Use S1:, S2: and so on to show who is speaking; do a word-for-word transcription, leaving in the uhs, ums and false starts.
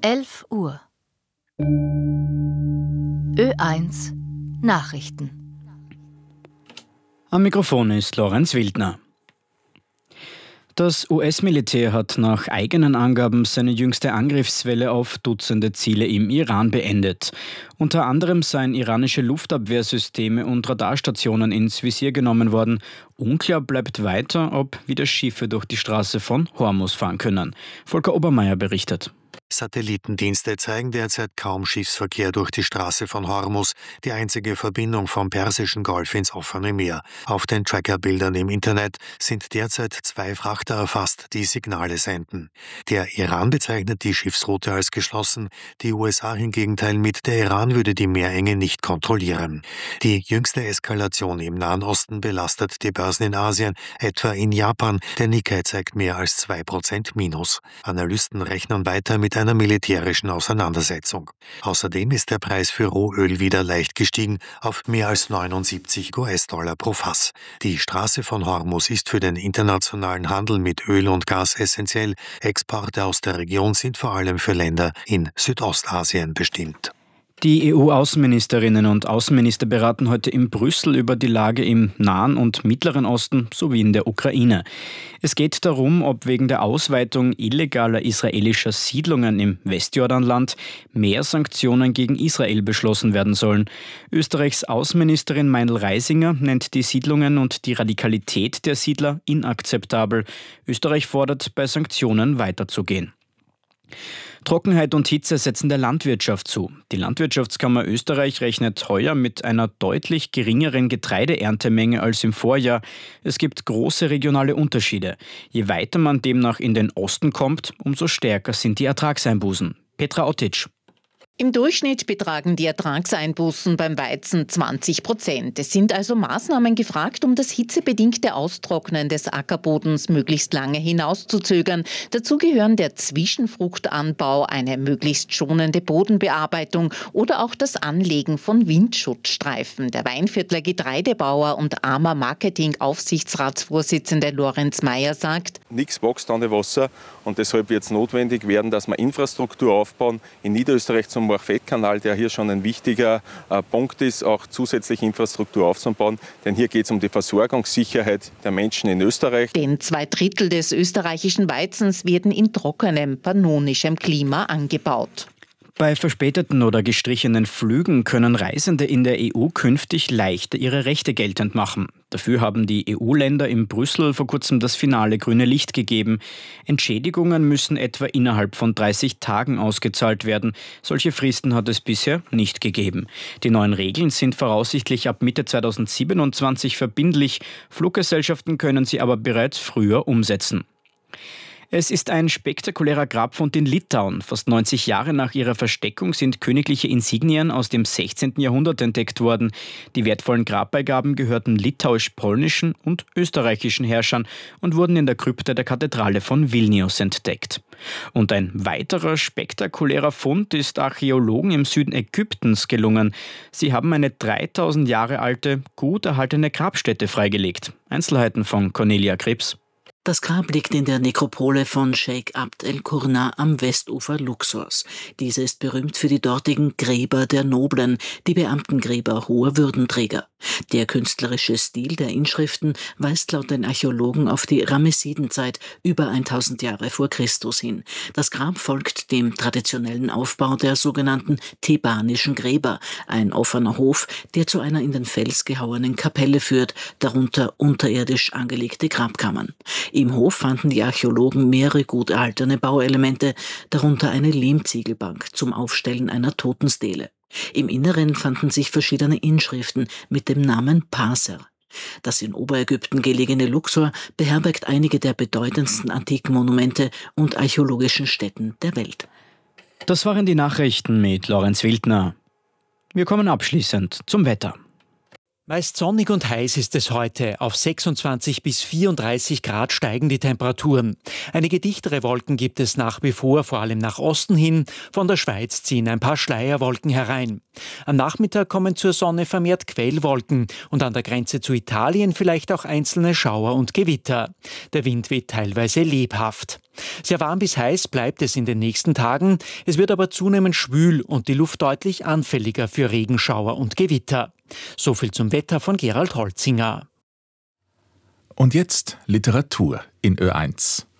S1: elf Uhr. Ö eins Nachrichten.
S2: Am Mikrofon ist Lorenz Wildner. Das U S-Militär hat nach eigenen Angaben seine jüngste Angriffswelle auf Dutzende Ziele im Iran beendet. Unter anderem seien iranische Luftabwehrsysteme und Radarstationen ins Visier genommen worden. Unklar bleibt weiter, ob wieder Schiffe durch die Straße von Hormuz fahren können. Volker Obermeier berichtet.
S3: Satellitendienste zeigen derzeit kaum Schiffsverkehr durch die Straße von Hormuz, die einzige Verbindung vom Persischen Golf ins offene Meer. Auf den Trackerbildern im Internet sind derzeit zwei Frachter erfasst, die Signale senden. Der Iran bezeichnet die Schiffsroute als geschlossen, die U S A hingegen teilen mit, der Iran würde die Meerenge nicht kontrollieren. Die jüngste Eskalation im Nahen Osten belastet die Börsen in Asien, etwa in Japan. Der Nikkei zeigt mehr als zwei Prozent Minus. Analysten rechnen weiter mit einer militärischen Auseinandersetzung. Außerdem ist der Preis für Rohöl wieder leicht gestiegen auf mehr als neunundsiebzig U S-Dollar pro Fass. Die Straße von Hormuz ist für den internationalen Handel mit Öl und Gas essentiell. Exporte aus der Region sind vor allem für Länder in Südostasien bestimmt.
S2: Die E U-Außenministerinnen und Außenminister beraten heute in Brüssel über die Lage im Nahen und Mittleren Osten sowie in der Ukraine. Es geht darum, ob wegen der Ausweitung illegaler israelischer Siedlungen im Westjordanland mehr Sanktionen gegen Israel beschlossen werden sollen. Österreichs Außenministerin Meindl-Reisinger nennt die Siedlungen und die Radikalität der Siedler inakzeptabel. Österreich fordert, bei Sanktionen weiterzugehen. Trockenheit und Hitze setzen der Landwirtschaft zu. Die Landwirtschaftskammer Österreich rechnet heuer mit einer deutlich geringeren Getreideerntemenge als im Vorjahr. Es gibt große regionale Unterschiede. Je weiter man demnach in den Osten kommt, umso stärker sind die Ertragseinbußen. Petra Otic.
S4: Im Durchschnitt betragen die Ertragseinbußen beim Weizen zwanzig Prozent. Es sind also Maßnahmen gefragt, um das hitzebedingte Austrocknen des Ackerbodens möglichst lange hinauszuzögern. Dazu gehören der Zwischenfruchtanbau, eine möglichst schonende Bodenbearbeitung oder auch das Anlegen von Windschutzstreifen. Der Weinviertler Getreidebauer und A M A Marketing-Aufsichtsratsvorsitzende Lorenz Meyer sagt:
S5: Nichts wächst ohne Wasser und deshalb wird es notwendig werden, dass wir Infrastruktur aufbauen. In Niederösterreich zum Morfett-Kanal, der hier schon ein wichtiger äh, Punkt ist, auch zusätzliche Infrastruktur aufzubauen. Denn hier geht es um die Versorgungssicherheit der Menschen in Österreich.
S4: Denn zwei Drittel des österreichischen Weizens werden in trockenem, pannonischem Klima angebaut.
S2: Bei verspäteten oder gestrichenen Flügen können Reisende in der E U künftig leichter ihre Rechte geltend machen. Dafür haben die E U-Länder in Brüssel vor kurzem das finale grüne Licht gegeben. Entschädigungen müssen etwa innerhalb von dreißig Tagen ausgezahlt werden. Solche Fristen hat es bisher nicht gegeben. Die neuen Regeln sind voraussichtlich ab Mitte zweitausendsiebenundzwanzig verbindlich. Fluggesellschaften können sie aber bereits früher umsetzen. Es ist ein spektakulärer Grabfund in Litauen. Fast neunzig Jahre nach ihrer Versteckung sind königliche Insignien aus dem sechzehnten Jahrhundert entdeckt worden. Die wertvollen Grabbeigaben gehörten litauisch-polnischen und österreichischen Herrschern und wurden in der Krypta der Kathedrale von Vilnius entdeckt. Und ein weiterer spektakulärer Fund ist Archäologen im Süden Ägyptens gelungen. Sie haben eine dreitausend Jahre alte, gut erhaltene Grabstätte freigelegt. Einzelheiten von Cornelia Krebs.
S6: Das Grab liegt in der Nekropole von Sheikh Abd el-Qurna am Westufer Luxors. Diese ist berühmt für die dortigen Gräber der Noblen, die Beamtengräber hoher Würdenträger. Der künstlerische Stil der Inschriften weist laut den Archäologen auf die Ramessidenzeit über tausend Jahre vor Christus hin. Das Grab folgt dem traditionellen Aufbau der sogenannten thebanischen Gräber, ein offener Hof, der zu einer in den Fels gehauenen Kapelle führt, darunter unterirdisch angelegte Grabkammern. Im Hof fanden die Archäologen mehrere gut erhaltene Bauelemente, darunter eine Lehmziegelbank zum Aufstellen einer Totenstele. Im Inneren fanden sich verschiedene Inschriften mit dem Namen Parser. Das in Oberägypten gelegene Luxor beherbergt einige der bedeutendsten antiken Monumente und archäologischen Stätten der Welt.
S2: Das waren die Nachrichten mit Lorenz Wildner. Wir kommen abschließend zum Wetter.
S7: Meist sonnig und heiß ist es heute. Auf sechsundzwanzig bis vierunddreißig Grad steigen die Temperaturen. Einige dichtere Wolken gibt es nach wie vor, vor allem nach Osten hin. Von der Schweiz ziehen ein paar Schleierwolken herein. Am Nachmittag kommen zur Sonne vermehrt Quellwolken und an der Grenze zu Italien vielleicht auch einzelne Schauer und Gewitter. Der Wind weht teilweise lebhaft. Sehr warm bis heiß bleibt es in den nächsten Tagen. Es wird aber zunehmend schwül und die Luft deutlich anfälliger für Regenschauer und Gewitter. So viel zum Wetter von Gerald Holzinger.
S8: Und jetzt Literatur in Ö eins.